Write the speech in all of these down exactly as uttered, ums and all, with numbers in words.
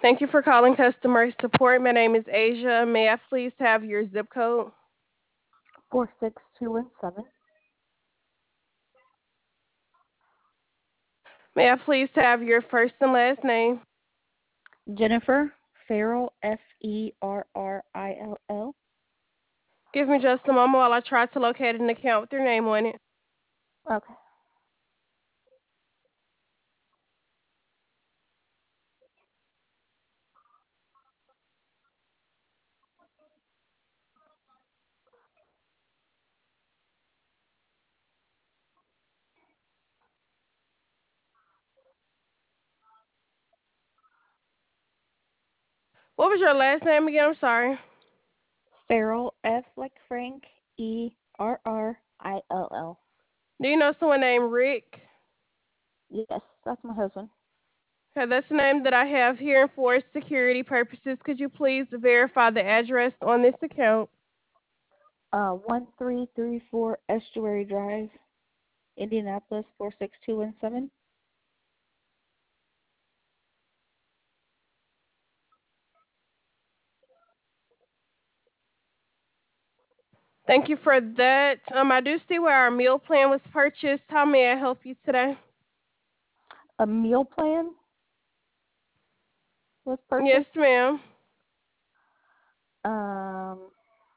Thank you for calling customer support. My name is Asia. May I please have your zip code? four six two one seven. May I please have your first and last name? Jennifer Farrell, F E R R I L L. Give me just a moment while I try to locate an account with your name on it. Okay. What was your last name again? I'm sorry. Farrell, F like Frank, E R R I L L. Do you know someone named Rick? Yes, that's my husband. Okay, that's the name that I have here, and for security purposes, could you please verify the address on this account? Uh, one three three four Estuary Drive, Indianapolis four six two one seven. Thank you for that. Um, I do see where our meal plan was purchased. How may I help you today? A meal plan was purchased. Yes, ma'am. Um,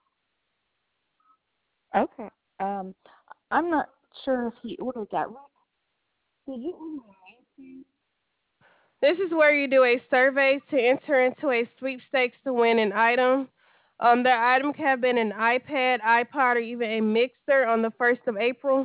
okay. Um, I'm not sure if he ordered that. Did you order a meal This is where you do a survey to enter into a sweepstakes to win an item. Um, the item can have been an iPad, iPod, or even a mixer on the first of April.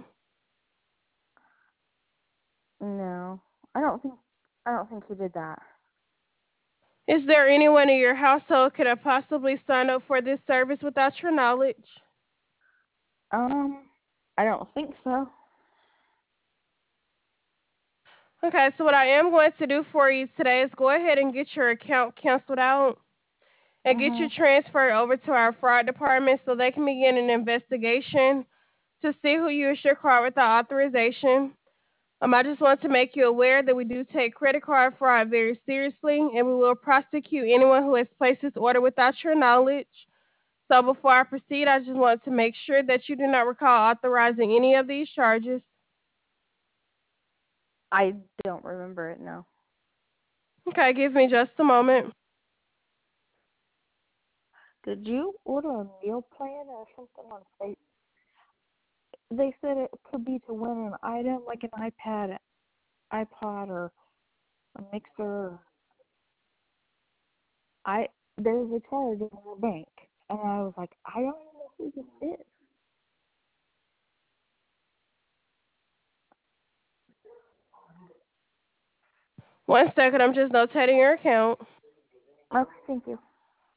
plan? No, I don't think. I don't think he did that. Is there anyone in your household could have possibly signed up for this service without your knowledge? Um, I don't think so. Okay, so what I am going to do for you today is go ahead and get your account canceled out and get you Mhm. transferred over to our fraud department so they can begin an investigation to see who used your card without authorization. Um, I just want to make you aware that we do take credit card fraud very seriously, and we will prosecute anyone who has placed this order without your knowledge. So before I proceed, I just want to make sure that you do not recall authorizing any of these charges. I don't remember it. No. Okay, give me just a moment. Did you order a meal plan or something on Facebook? They said it could be to win an item like an iPad, iPod, or a mixer. I there's a charge in our bank, and I was like, I don't know who this is. One second, I'm just notating your account. Okay, thank you.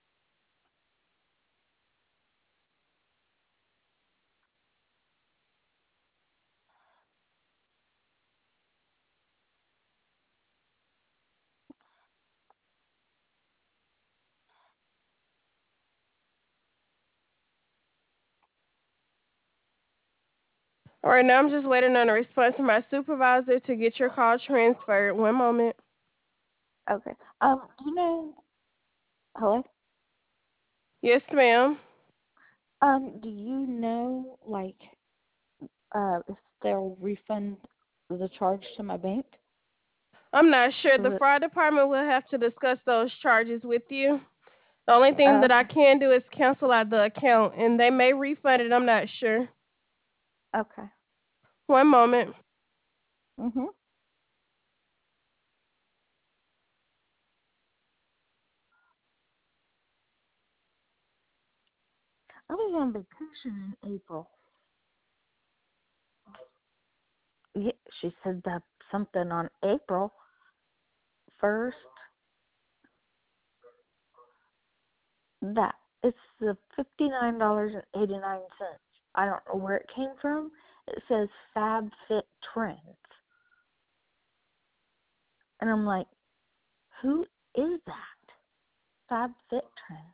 All right, now I'm just waiting on a response from my supervisor to get your call transferred. One moment. Okay. Um, do you know? Hello. Yes, ma'am. Um, do you know like uh if they'll refund the charge to my bank? I'm not sure. The Is it, fraud department will have to discuss those charges with you. The only thing uh, that I okay. can do is cancel out the account, and they may refund it. I'm not sure. Okay. One moment. Mhm. I was on vacation in April. Yeah, she said that something on April first. That it's the fifty nine dollars and eighty nine cents. I don't know where it came from. It says Fab Fit Trends, and I'm like, who is that? Fab Fit Trends.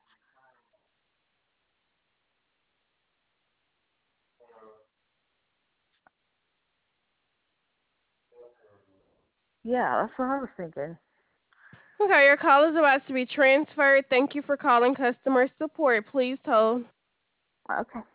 Yeah, that's what I was thinking. Okay, your call is about to be transferred. Thank you for calling customer support. Please hold. Okay.